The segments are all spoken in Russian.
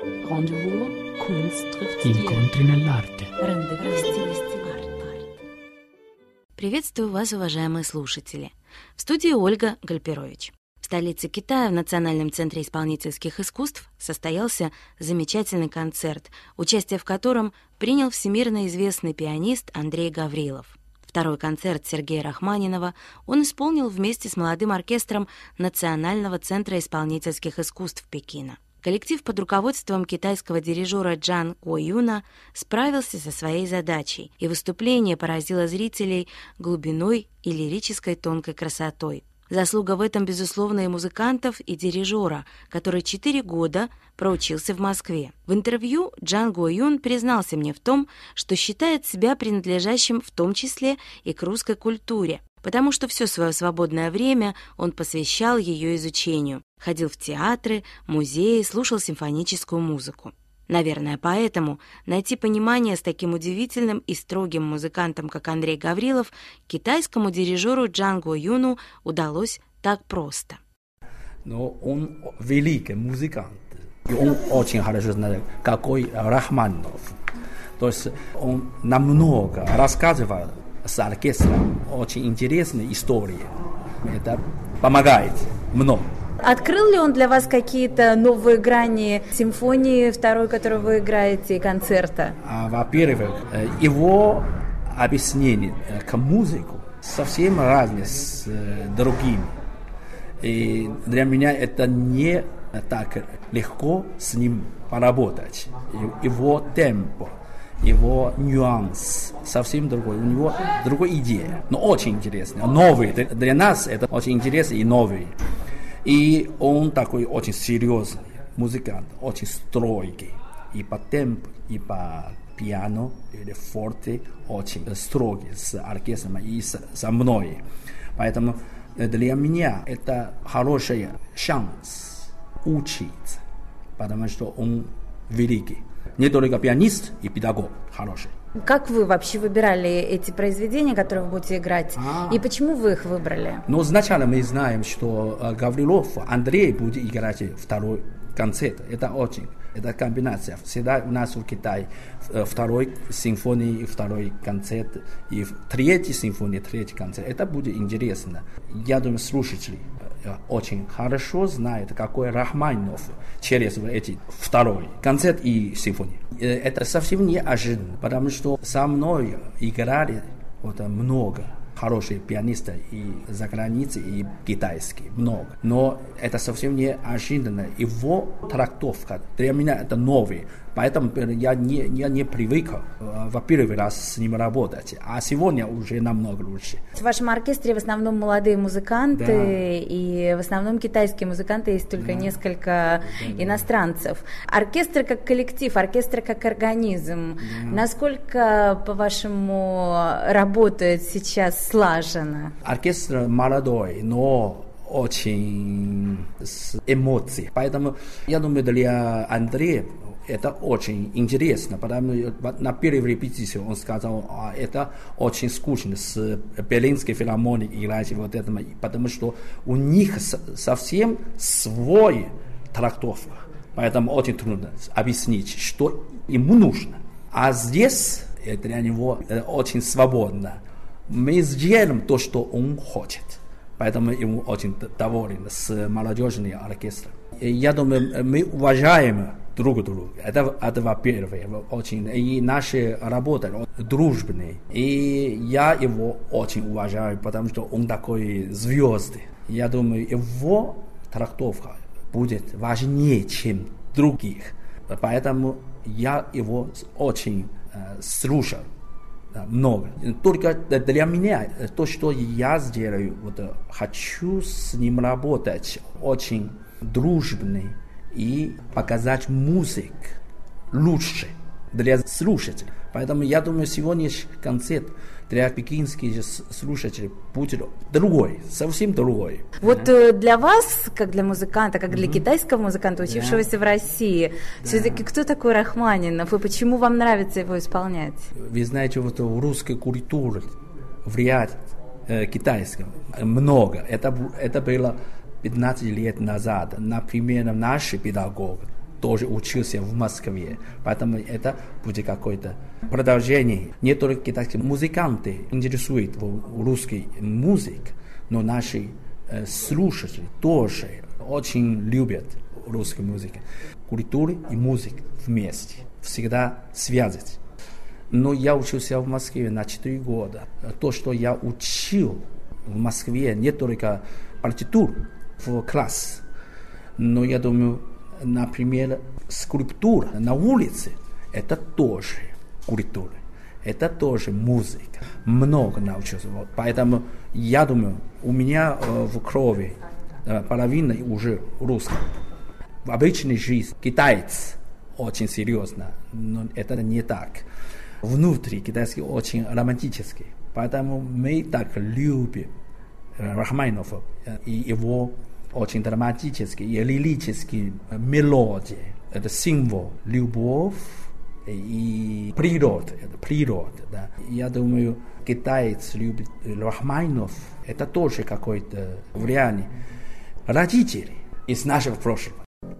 Rendezvous, Kunst trifft Stil. Incontri nell'arte. Приветствую вас, уважаемые слушатели. В студии Ольга Гальперович. В столице Китая, в Национальном центре исполнительских искусств, состоялся замечательный концерт, участие в котором принял всемирно известный пианист Андрей Гаврилов. Второй концерт Сергея Рахманинова он исполнил вместе с молодым оркестром Национального центра исполнительских искусств Пекина. Коллектив под руководством китайского дирижера Джан Гуоюна справился со своей задачей, и выступление поразило зрителей глубиной и лирической тонкой красотой. Заслуга в этом, безусловно, и музыкантов, и дирижера, который 4 года проучился в Москве. В интервью Джан Гуоюн признался мне в том, что считает себя принадлежащим в том числе и к русской культуре, потому что все свое свободное время он посвящал ее изучению, ходил в театры, музеи, слушал симфоническую музыку. Наверное, поэтому найти понимание с таким удивительным и строгим музыкантом, как Андрей Гаврилов, китайскому дирижеру Джан Гуоюну удалось так просто. Но он великий музыкант, и он очень хорошо знает, какой Рахманинов. То есть он намного рассказывал с оркестром очень интересные истории. Это помогает много. Открыл ли он для вас какие-то новые грани симфонии второй, которую вы играете, и концерта? Во-первых, его объяснение к музыке совсем разное с другими. И для меня это не так легко с ним поработать. Его темпо, его нюанс совсем другой. У него другая идея, но очень интересная. Новый. Для нас это очень интересно и новый. И он такой очень серьезный музыкант, очень строгий. И по темпу, и по пиано, или форте очень строгий с оркестром и со мной. Поэтому для меня это хороший шанс учиться, потому что он великий. Не только пианист и педагог хороший. Как вы вообще выбирали эти произведения, которые вы будете играть? И почему вы их выбрали? Ну, сначала мы знаем, что Гаврилов Андрей будет играть второй концерт. Это комбинация. Всегда у нас в Китае второй симфонии, второй концерт, и третий симфония, третий концерт. Это будет интересно. Я думаю, слушатели очень хорошо знают, какой Рахманинов через эти второй концерт и симфония. Это совсем неожиданно, потому что со мной играли много хороших пианистов и за границей, и китайские, много. Но это совсем неожиданно. Его трактовка для меня это новый. Поэтому я не привык в первый раз с ним работать. А сегодня уже намного лучше. В вашем оркестре в основном молодые музыканты, да. И в основном китайские музыканты, есть только несколько иностранцев. Оркестр как коллектив, оркестр как организм. Насколько, по-вашему, работает сейчас слаженно? Оркестр молодой, но очень с эмоцией. Поэтому я думаю, для Андрея это очень интересно, потому что на первой репетиции он сказал, это очень скучно с Берлинской филармонией играть вот это, потому что у них совсем свой трактовка, поэтому очень трудно объяснить, что ему нужно. А здесь для него очень свободно. Мы сделаем то, что он хочет, поэтому ему очень доволен с молодежным оркестром. И я думаю, мы уважаем друг друга. Это во-первых, очень. И наши работы дружные. И я его очень уважаю, потому что он такой звезды. Я думаю, его трактовка будет важнее, чем других. Поэтому я его очень слушал много. Только для меня, то, что я сделаю, хочу с ним работать очень дружный и показать музыку лучше для слушателей. Поэтому я думаю, сегодняшний концерт для пекинских слушателей будет другой, совсем другой. Вот для вас, как для музыканта, как для китайского музыканта, учившегося в России, все-таки кто такой Рахманинов и почему вам нравится его исполнять? Вы знаете, в русской культуре влияет китайского много. Это было 15 лет назад. Например, наши педагоги тоже учился в Москве. Поэтому это будет какое-то продолжение. Не только китайские музыканты интересуют русский музык, но наши слушатели тоже очень любят русскую музыку. Культура и музыка вместе, всегда связать. Но я учился в Москве на 4 года. То, что я учил в Москве, не только партитур в класс, но я думаю, например, скульптура на улице, это тоже культура, это тоже музыка. Много научился. Поэтому я думаю, у меня в крови половина уже русская. В обычной жизни китаец очень серьезно, но это не так. Внутри китайский очень романтический. Поэтому мы так любим Рахманинова и его очень драматические и лирические мелодии. Это символ любовь и природа. Это природа, да. Я думаю, китаец любит Рахманинов. Это тоже какое-то влияние родителей из нашего прошлого.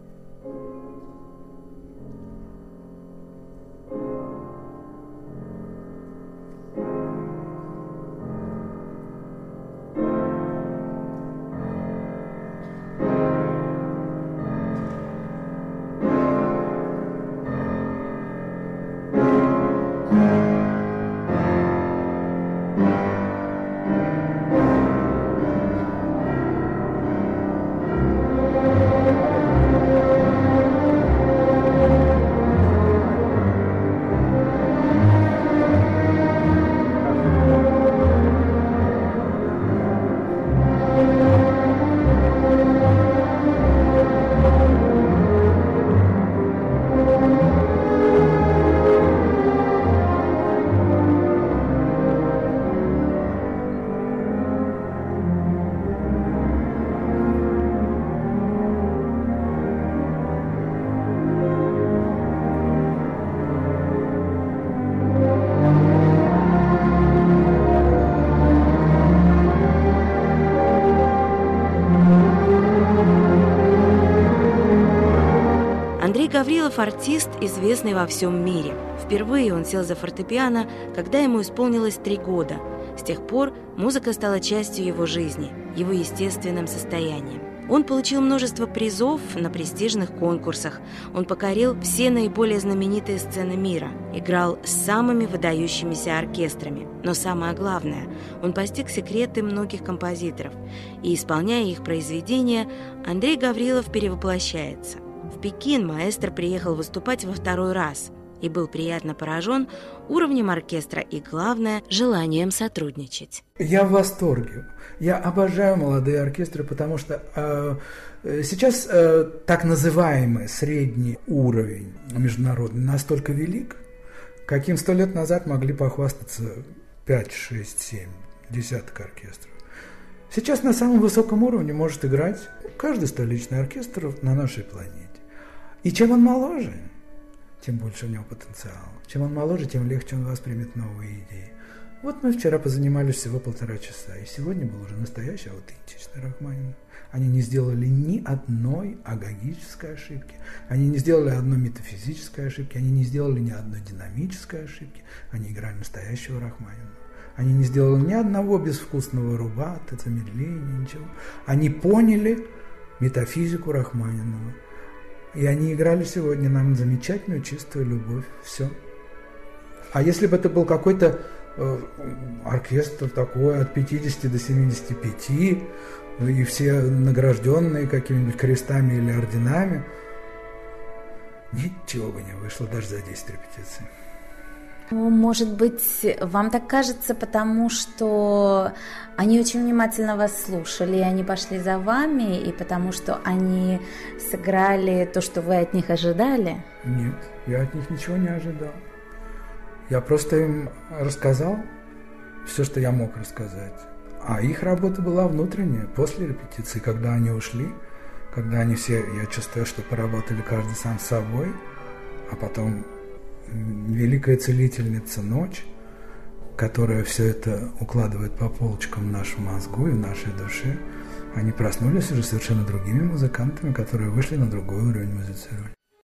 Гаврилов – артист, известный во всем мире. Впервые он сел за фортепиано, когда ему исполнилось 3 года. С тех пор музыка стала частью его жизни, его естественным состоянием. Он получил множество призов на престижных конкурсах. Он покорил все наиболее знаменитые сцены мира, играл с самыми выдающимися оркестрами. Но самое главное, он постиг секреты многих композиторов. И, исполняя их произведения, Андрей Гаврилов перевоплощается. В Пекин маэстро приехал выступать во 2-й раз и был приятно поражен уровнем оркестра и, главное, желанием сотрудничать. Я в восторге. Я обожаю молодые оркестры, потому что сейчас так называемый средний уровень международный настолько велик, каким 100 лет назад могли похвастаться 5, 6, 7 десяток оркестров. Сейчас на самом высоком уровне может играть каждый столичный оркестр на нашей планете. И чем он моложе, тем больше у него потенциал. Чем он моложе, тем легче он воспримет новые идеи. Вот мы вчера позанимались всего 1,5 часа, и сегодня был уже настоящий аутентичный Рахманинов. Они не сделали ни одной агогической ошибки, они не сделали одной метафизической ошибки, они не сделали ни одной динамической ошибки, они играли настоящего Рахманинова. Они не сделали ни одного безвкусного рубата, замедления, ничего. Они поняли метафизику Рахманинова. И они играли сегодня нам замечательную чистую любовь. Все. А если бы это был какой-то оркестр такой от 50 до 75, и все награжденные какими-нибудь крестами или орденами, ничего бы не вышло даже за 10 репетиций. Может быть, вам так кажется, потому что они очень внимательно вас слушали, и они пошли за вами, и потому что они сыграли то, что вы от них ожидали? Нет, я от них ничего не ожидал. Я просто им рассказал все, что я мог рассказать. А их работа была внутренняя, после репетиции, когда они ушли, когда они все, я чувствую, что поработали каждый сам с собой, а потом великая целительница ночь, которая все это укладывает по полочкам в нашем мозгу и в нашей душе, они проснулись уже совершенно другими музыкантами, которые вышли на другой уровень музицирования.